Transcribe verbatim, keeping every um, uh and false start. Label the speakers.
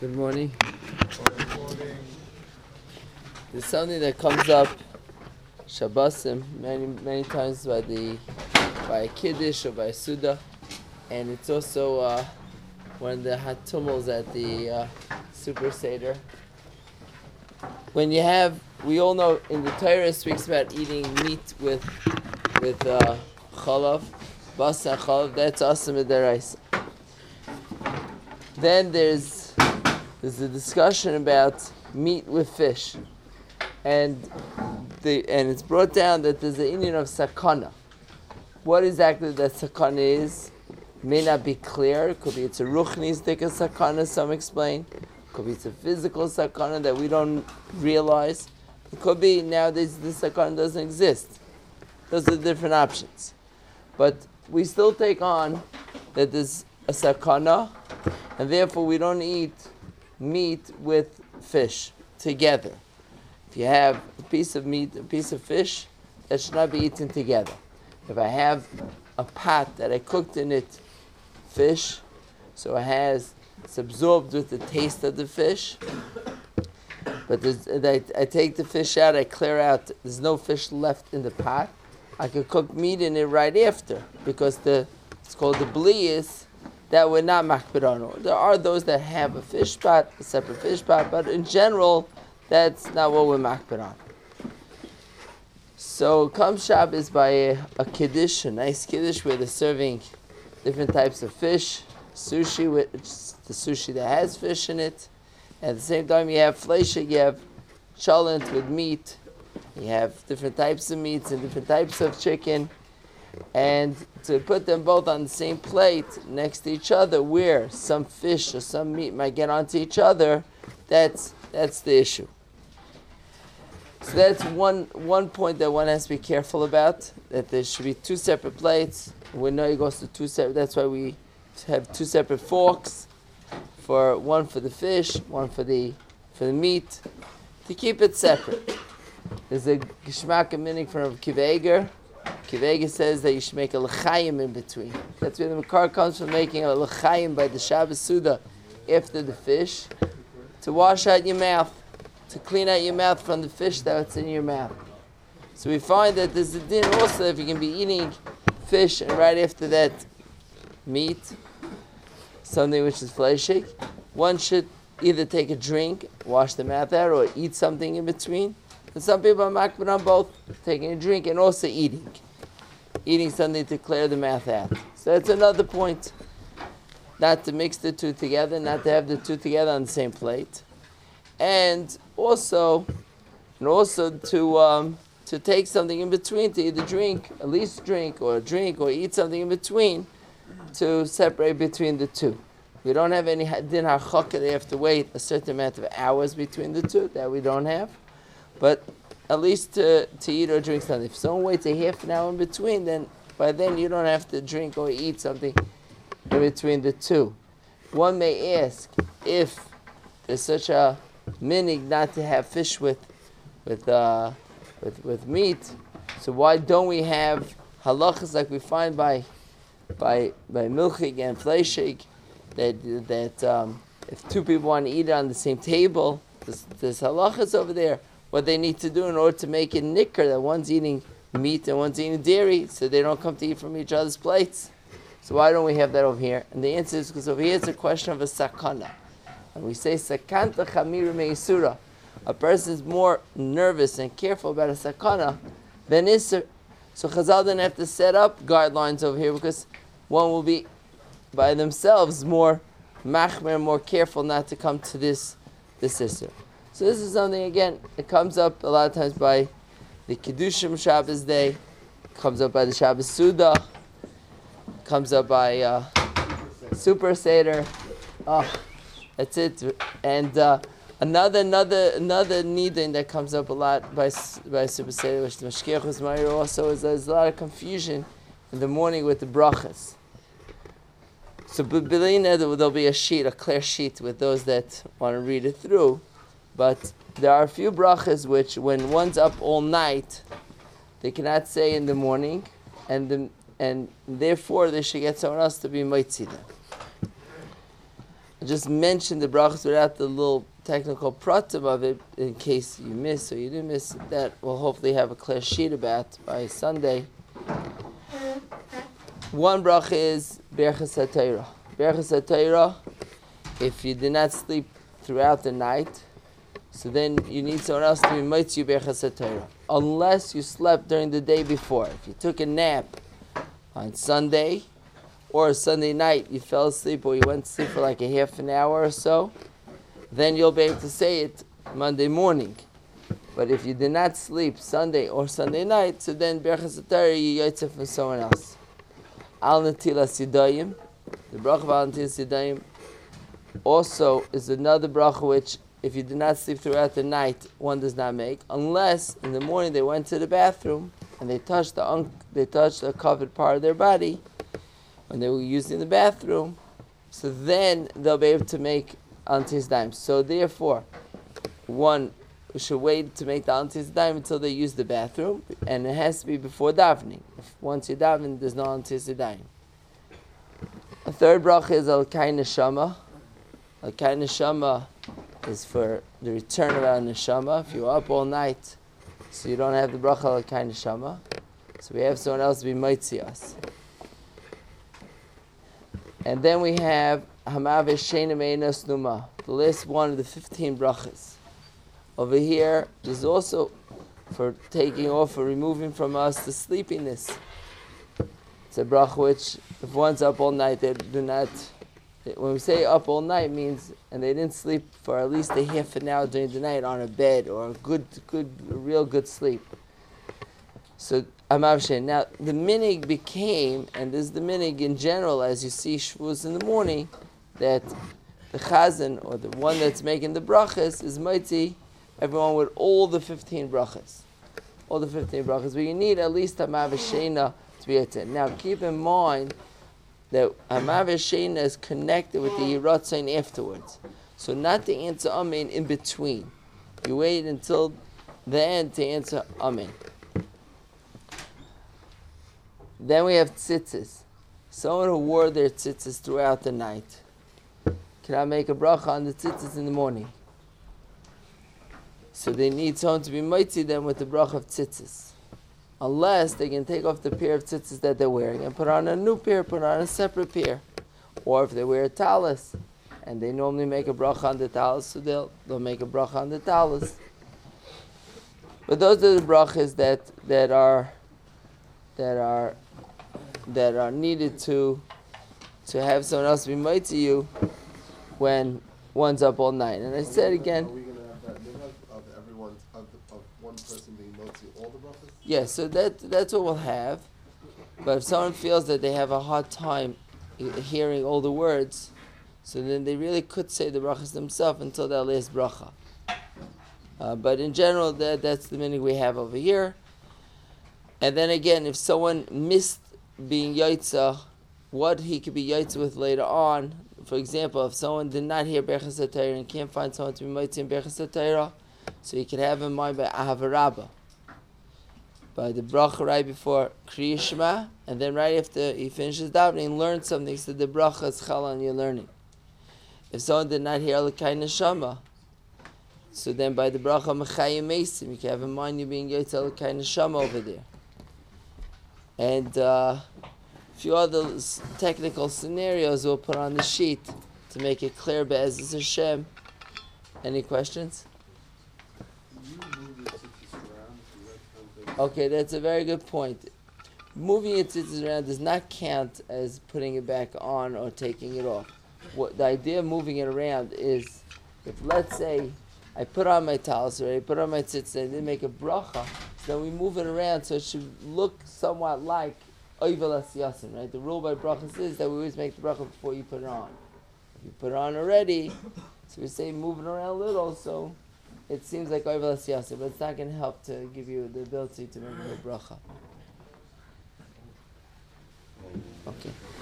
Speaker 1: Good morning. There's something that comes up Shabbosim many many times by the by a kiddush or by a suda, and it's also uh, one of the hatumals at the uh, super seder. When you have, we all know in the Torah it speaks about eating meat with with uh, chalav, basa chalav. That's awesome midaraisa. Then there's there's a discussion about meat with fish, and the and it's brought down that there's an Indian of sakana. What exactly that sakana is may not be clear. Could be it's a ruchnistic sakana. Some explain. Could be it's a physical sakana that we don't realize. It could be nowadays this sakana doesn't exist. Those are different options, but we still take on that there's a sakana, and therefore we don't eat meat with fish together. If you have a piece of meat, a piece of fish, that should not be eaten together. If I have a pot that I cooked in it fish, so it has, it's absorbed with the taste of the fish, but I, I take the fish out, I clear out, there's no fish left in the pot, I could cook meat in it right after, because the it's called the blias, that we're not makbid on. There are those that have a fish pot, a separate fish pot, but in general, that's not what we're makbid on. So, Kam Shab is by a, a kiddush, a nice kiddush where they're serving different types of fish, sushi, which is the sushi that has fish in it. At the same time, you have fleishig, you have cholent with meat, you have different types of meats and different types of chicken. And to put them both on the same plate next to each other, where some fish or some meat might get onto each other, that's that's the issue. So that's one one point that one has to be careful about, that there should be two separate plates. We know it goes to two separate, that's why we have two separate forks, for one for the fish, one for the for the meat, to keep it separate. There's a Geshmak meaning from Kiveger. Kiveger says that you should make a l'chaim in between. That's where the Makar comes from, making a l'chaim by the Shabbos Suda after the fish, to wash out your mouth, to clean out your mouth from the fish that's in your mouth. So we find that there's a din also if you can be eating fish and right after that meat, something which is fleshig, one should either take a drink, wash the mouth out, or eat something in between. And some people are makbid on both, taking a drink and also eating. Eating something to clear the mouth out. So that's another point. Not to mix the two together, not to have the two together on the same plate. And also, and also to um, to take something in between, to either drink, at least drink, or drink, or eat something in between, to separate between the two. We don't have any din hachaka, they have to wait a certain amount of hours between the two, that we don't have. But at least to, to eat or drink something. If someone waits a half an hour in between, then by then you don't have to drink or eat something in between the two. One may ask if there's such a minig not to have fish with with uh, with with meat, so why don't we have halachas like we find by by by milchig and fleishig, that that um, if two people want to eat it on the same table, there's, there's halachas over there. What they need to do in order to make it nicker, that one's eating meat and one's eating dairy, so they don't come to eat from each other's plates. So why don't we have that over here? And the answer is because over here it's a question of a sakana. And we say sakanta chamira meisura. A person is more nervous and careful about a sakana than isur. So Chazal didn't have to set up guidelines over here because one will be by themselves more machmer, more careful not to come to this this isur. So this is something, again, it comes up a lot of times by the Kiddushim Shabbos day, comes up by the Shabbos Suda, comes up by uh, Super Seder. Oh, that's it. And uh, another another another nidin that comes up a lot by by Super Seder, which the Mashkiach Uzmayir also is there's a lot of confusion in the morning with the brachas. So Bilina, there'll be a sheet, a clear sheet with those that want to read it through. But there are a few brachas which, when one's up all night, they cannot say in the morning, and the, and therefore they should get someone else to be moitzi them. I just mentioned the brachas without the little technical pratim of it, in case you miss or you didn't miss. That we'll hopefully have a clear sheet about by Sunday. One bracha is Berachas HaTorah. Berachas HaTorah, if you did not sleep throughout the night, so then you need someone else to be mitzvah you Berachas HaTorah. Unless you slept during the day before. If you took a nap on Sunday, or Sunday night, you fell asleep or you went to sleep for like a half an hour or so, then you'll be able to say it Monday morning. But if you did not sleep Sunday or Sunday night, so then Berachas HaTorah you yotze from someone else. Al Natilas Yadayim, the bracha of Al Natilas Yadayim, also is another bracha which, if you did not sleep throughout the night, one does not make, unless in the morning they went to the bathroom and they touched the un- they touched a covered part of their body when they were using the bathroom, so then they'll be able to make Al Natilas Yadayim. So therefore, one should wait to make the Al Natilas Yadayim until they use the bathroom, and it has to be before davening. If once you daven, there's no Al Natilas Yadayim. A third bracha is Al Kai Neshama. Al Kai Neshama is for the return of our neshama. If you're up all night, so you don't have the bracha Al Kai Neshama, so we have someone else to be mitzi us. And then we have Hamav Sheina Meinas Numa, the last one of the fifteen brachas. Over here, there's also for taking off or removing from us the sleepiness. It's a bracha which, if one's up all night, they do not. When we say up all night, means and they didn't sleep for at least a half an hour during the night on a bed or a good, good, a real good sleep. So Hamav Sheina. Now the minig became, and this is the minig in general, as you see Shavuos in the morning, that the chazan or the one that's making the brachas is mitzi everyone with all the fifteen brachas, all the fifteen brachas. But you need at least Hamav Sheina to be at it. Now keep in mind that Hamav Sheina is connected with the Yiratzain afterwards. So not to answer Amen in between. You wait until the end to answer Amen. Then we have tzitzis. Someone who wore their tzitzis throughout the night. Can I make a bracha on the tzitzis in the morning? So they need someone to be mitzi them with the bracha of tzitzis. Unless they can take off the pair of tzitzis that they're wearing and put on a new pair, put on a separate pair. Or if they wear a talis, and they normally make a bracha on the talis, so they'll, they'll make a bracha on the talis. But those are the brachas that, that are that are that are needed to to have someone else be mitzi you when one's up all night. And I said again,
Speaker 2: are we going to have that minhag of everyone of, the, of one person being mitzi all the brachas?
Speaker 1: Yeah, so that that's what we'll have. But if someone feels that they have a hard time hearing all the words, so then they really could say the brachas themselves until that last bracha. Uh, but in general, that that's the minhag we have over here. And then again, if someone missed being yotza, what he could be yotza with later on. For example, if someone did not hear Berachas HaTorah and can't find someone to be mitzi in Berachas HaTorah, so he could have in mind by Ahava Rabbah, by the bracha right before Kriya Shema, and then right after he finishes davening, learn something. So the bracha is chal on your learning. If someone did not hear Al Kai Neshama, so then by the bracha Mechayim Meisim, you can have in mind you being yotza Al Kai Neshama over there. And uh, a few other technical scenarios we'll put on the sheet to make it clear. Be'ezus Hashem. Any questions? Okay, that's a very good point. Moving your tzitzis around does not count as putting it back on or taking it off. What the idea of moving it around is, if let's say I put on my talis or I put on my tzitzis and I didn't make a bracha, so then we move it around so it should look somewhat like oivel asyasin, right? The rule by brachas is that we always make the bracha before you put it on. If you put it on already, so we say move it around a little, so it seems like oivel asyasin, but it's not going to help to give you the ability to make a bracha. Okay.